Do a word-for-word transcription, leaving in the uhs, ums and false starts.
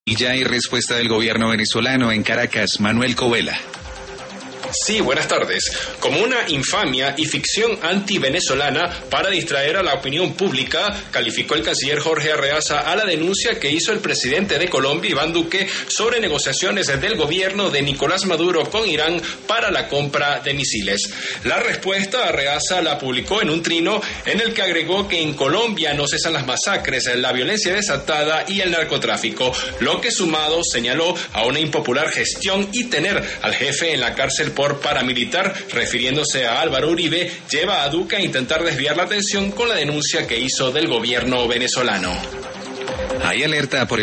Y ya hay respuesta del gobierno venezolano en Caracas. Manuel Covela. Sí, buenas tardes. Como una infamia y ficción anti-venezolana para distraer a la opinión pública, calificó el canciller Jorge Arreaza a la denuncia que hizo el presidente de Colombia, Iván Duque, sobre negociaciones del gobierno de Nicolás Maduro con Irán para la compra de misiles. La respuesta Arreaza la publicó en un trino en el que agregó que en Colombia no cesan las masacres, la violencia desatada y el narcotráfico, lo que sumado, señaló, a una impopular gestión y tener al jefe en la cárcel por paramilitar, refiriéndose a Álvaro Uribe, lleva a Duque a intentar desviar la atención con la denuncia que hizo del gobierno venezolano. Hay alerta por